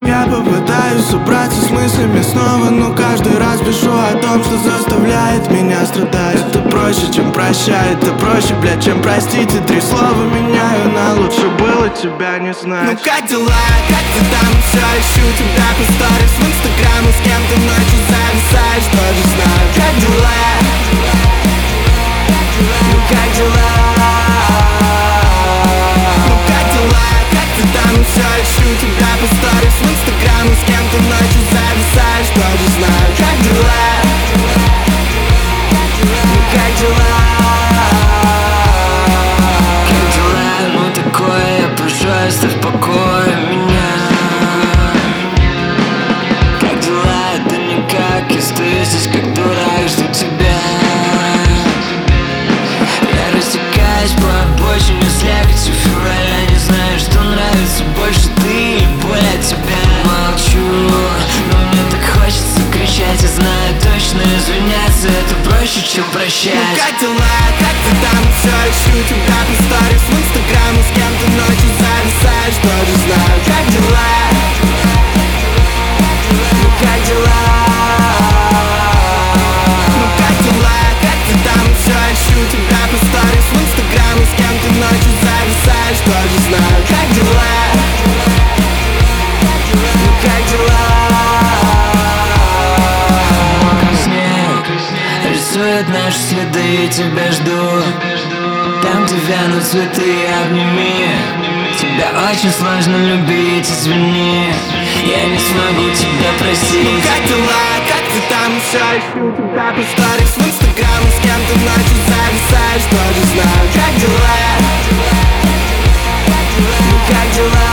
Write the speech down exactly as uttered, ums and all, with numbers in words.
Я попытаюсь собраться с мыслями снова, но каждый раз пишу о том, что заставляет меня страдать. Это проще, чем прощать, это проще, блядь, чем простить. И три слова меняю на лучше, было тебя не знать. Ну как дела, как ты там, все ищу тебя по сторис в инстаграм, и с кем ты ночью зависаешь, тоже знаю. Как дела, ну как дела, ну как дела, как ты там, все ищу тебя по сторис в инстаграм, и с кем ты ночью зависаешь, тоже знаю. Как дела, ну как дела, как дела, ну такое, пожалуйста, в покое меня. Как дела, да никак, я стою здесь как дурак, жду тебя. Я растекаюсь по обочине слякотью февраля, не знаю, что нравится больше, ты или боль от тебя. Молчу, но мне так хочется кричать, я знаю точно, извиняться это проще, чем прощать. Ну как дела, как ты там, все ищу тебя по сторис в инстаграм, и с кем ты ночью зависаешь, тоже знаю. Как дела, ну как дела, ну как дела, как ты там, все ищу тебя по сторис в инстаграм, и с кем ты ночью зависаешь, тоже знаю. Как дела, ну как дела, мокрый снег рисует наши следы, тебя жду. Там, где вянут цветы, обними. Тебя очень сложно любить, извини, я не смогу тебя простить. ну как дела, как ты там, все ищу тебя по сторис в инстаграм, и с кем ты ночью зависаешь, тоже знаю. Как дела, ну как дела,